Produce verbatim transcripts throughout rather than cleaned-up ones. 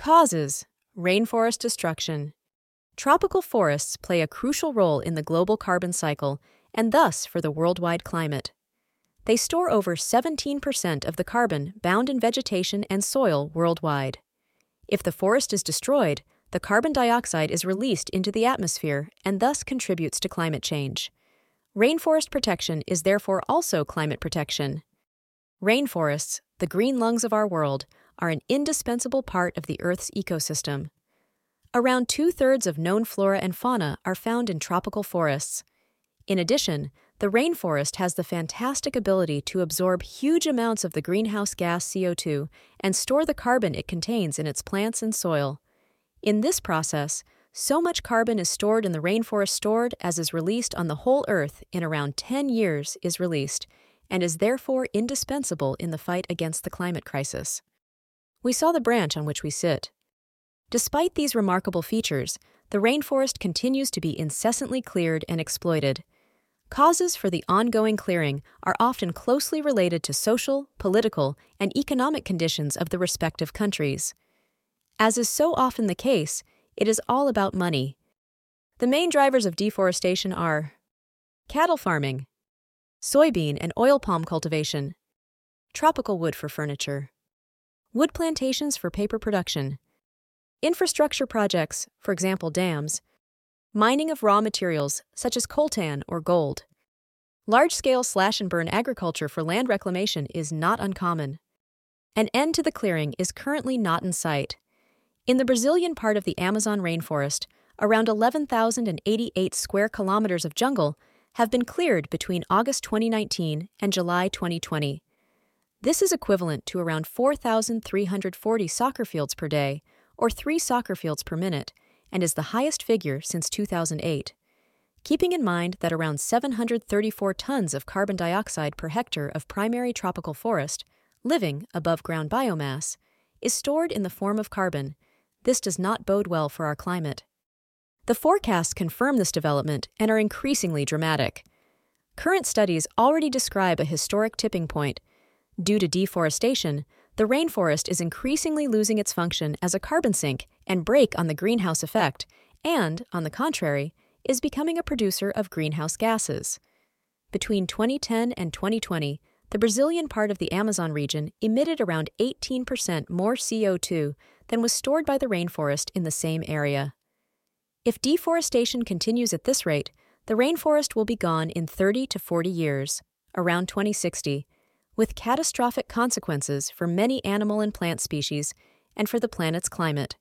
Causes: rainforest destruction. Tropical forests play a crucial role in the global carbon cycle and thus for the worldwide climate. They store over seventeen percent of the carbon bound in vegetation and soil worldwide. If the forest is destroyed, the carbon dioxide is released into the atmosphere and thus contributes to climate change. Rainforest protection is therefore also climate protection. Rainforests, the green lungs of our world, are an indispensable part of the Earth's ecosystem. Around two-thirds of known flora and fauna are found in tropical forests. In addition, the rainforest has the fantastic ability to absorb huge amounts of the greenhouse gas C O two and store the carbon it contains in its plants and soil. In this process, so much carbon is stored in the rainforest stored as is released on the whole Earth in around ten years is released, and is therefore indispensable in the fight against the climate crisis. We saw the branch on which we sit. Despite these remarkable features, the rainforest continues to be incessantly cleared and exploited. Causes for the ongoing clearing are often closely related to social, political, and economic conditions of the respective countries. As is so often the case, it is all about money. The main drivers of deforestation are cattle farming, soybean and oil palm cultivation, tropical wood for furniture, wood plantations for paper production, infrastructure projects, for example dams, mining of raw materials such as coltan or gold. Large-scale slash-and-burn agriculture for land reclamation is not uncommon. An end to the clearing is currently not in sight. In the Brazilian part of the Amazon rainforest, around eleven thousand eighty-eight square kilometers of jungle have been cleared between August twenty nineteen and July twenty twenty. This is equivalent to around four thousand three hundred forty soccer fields per day, or three soccer fields per minute, and is the highest figure since two thousand eight. Keeping in mind that around seven hundred thirty-four tons of carbon dioxide per hectare of primary tropical forest, living above-ground biomass, is stored in the form of carbon, this does not bode well for our climate. The forecasts confirm this development and are increasingly dramatic. Current studies already describe a historic tipping point. Due to deforestation, the rainforest is increasingly losing its function as a carbon sink and brake on the greenhouse effect, and, on the contrary, is becoming a producer of greenhouse gases. Between twenty ten and twenty twenty, the Brazilian part of the Amazon region emitted around eighteen percent more C O two than was stored by the rainforest in the same area. If deforestation continues at this rate, the rainforest will be gone in thirty to forty years, around twenty sixty, with catastrophic consequences for many animal and plant species and for the planet's climate.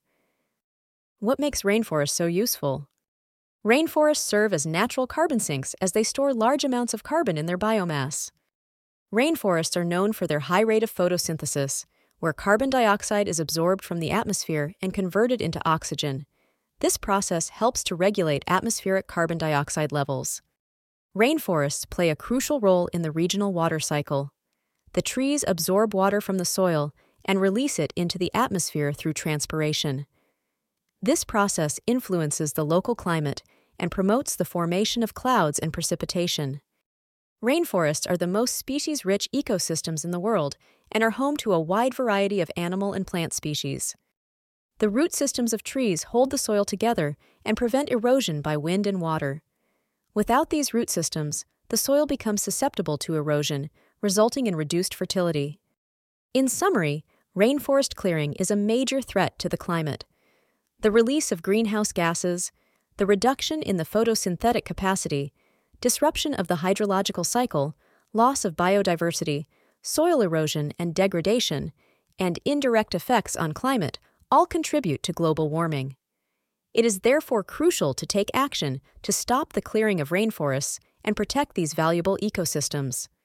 What makes rainforests so useful? Rainforests serve as natural carbon sinks as they store large amounts of carbon in their biomass. Rainforests are known for their high rate of photosynthesis, where carbon dioxide is absorbed from the atmosphere and converted into oxygen. This process helps to regulate atmospheric carbon dioxide levels. Rainforests play a crucial role in the regional water cycle. The trees absorb water from the soil and release it into the atmosphere through transpiration. This process influences the local climate and promotes the formation of clouds and precipitation. Rainforests are the most species-rich ecosystems in the world and are home to a wide variety of animal and plant species. The root systems of trees hold the soil together and prevent erosion by wind and water. Without these root systems, the soil becomes susceptible to erosion, resulting in reduced fertility. In summary, rainforest clearing is a major threat to the climate. The release of greenhouse gases, the reduction in the photosynthetic capacity, disruption of the hydrological cycle, loss of biodiversity, soil erosion and degradation, and indirect effects on climate all contribute to global warming. It is therefore crucial to take action to stop the clearing of rainforests and protect these valuable ecosystems.